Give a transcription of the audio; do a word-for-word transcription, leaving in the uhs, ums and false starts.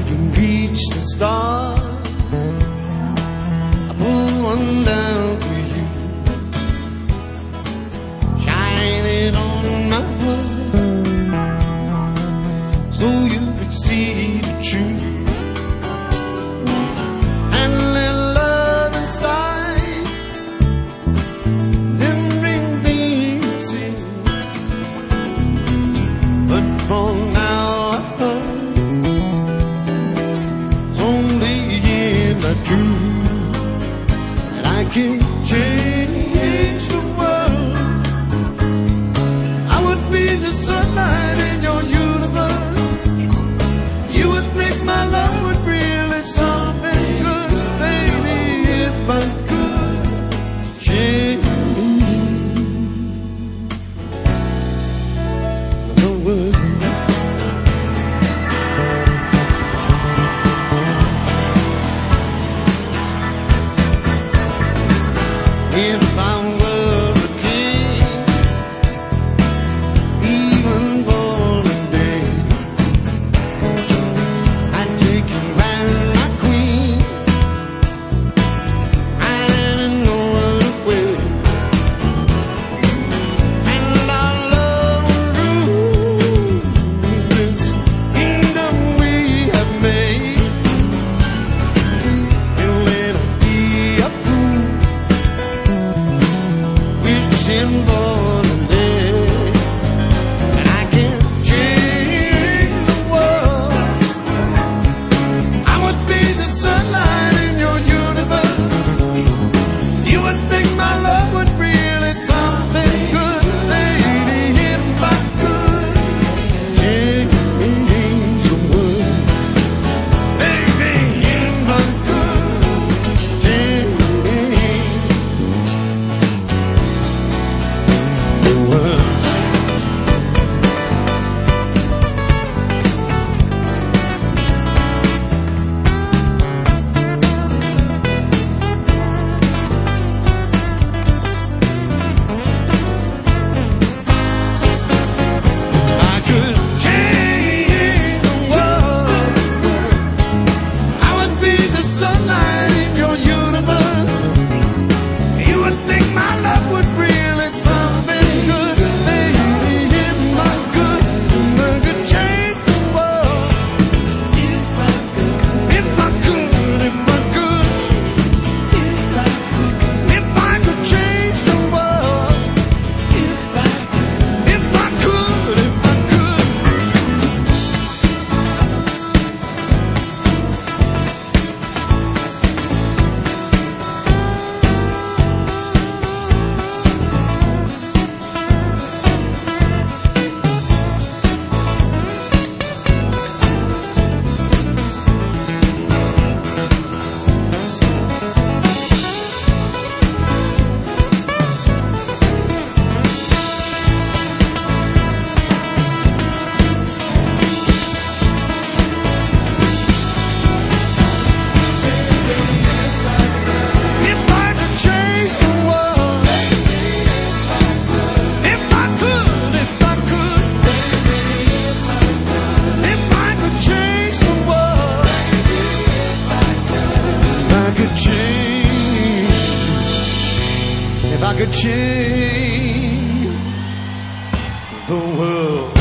I can reach the stars, I pull one down for you, shine it on my heart, so you can see the truth. And let love inside, then bring me to see. But for now, and I can change the world. I would be the sunlight in your universe. You would think my love would really something good, baby, if I could change the world. If I were a king, even born a day, I'd take you as my queen, and in no other way. And our love would rule this kingdom we have made. And when I be a fool, born a day, and I can change the world. I would be the sunlight in your universe. You would think my love would really something good, lady, if I could change the world. Baby, if I could change the world. I could change the world. I would be the sunlight in your universe. You would think my love would really something good, baby, if I could, I could change the world. If I could, if I could, if I could, if I could change the world. If I could, if I could, if I could. If I could change the world, if I could, if I could, if I could change the world, if I could change, if I could change the world.